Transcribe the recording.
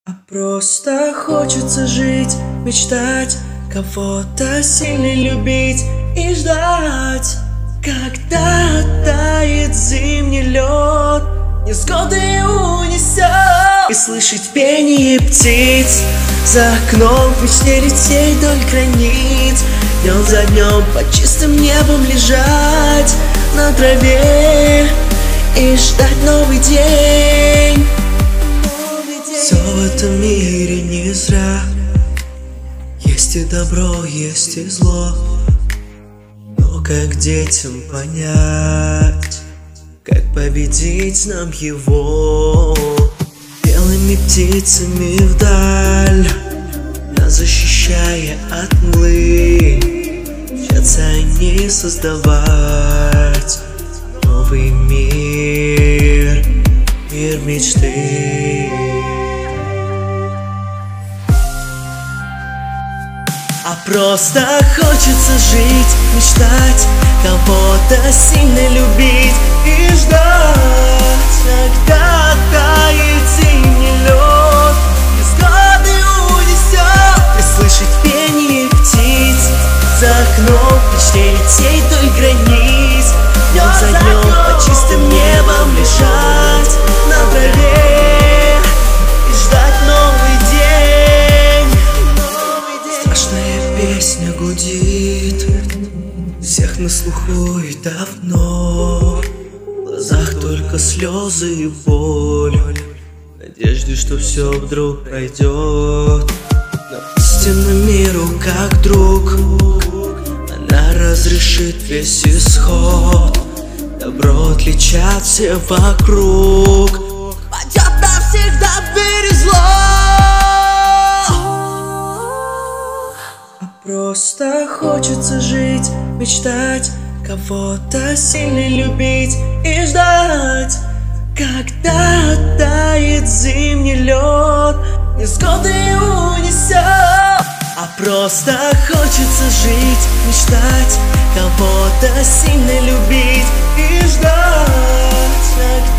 А просто хочется жить, мечтать, кого-то сильно любить и ждать, когда тает зимний лед, невзгоды унесет, и слышать пение птиц за окном, в мечте лететь вдоль границ, днем за днем под чистым небом лежать на траве и ждать новый день. Все в этом мире не зря, есть и добро, есть и зло, но как детям понять, как победить нам его? Белыми птицами вдаль, нас защищая от мглы, мчатся они создавать новый мир, мир мечты. А просто хочется жить, мечтать, кого-то сильно любить и ждать, когда тает зимний лед, невзгоды унесет, и слышать пение птиц за окном, в мечте лететь вдоль границ, днем за днем под чистым небом лежать на траве и ждать новый день. Страшная песня гудит, всех на слуху и давно, в глазах только слезы и боль, в надежде, что все вдруг пройдет. Истинно миру как друг, она разрешит весь исход, добро отличат все вокруг, пойдет навсегда в мире зло. Просто хочется жить, мечтать, кого-то сильно любить и ждать, когда тает зимний лед, невзгоды унесет. А просто хочется жить, мечтать, кого-то сильно любить и ждать,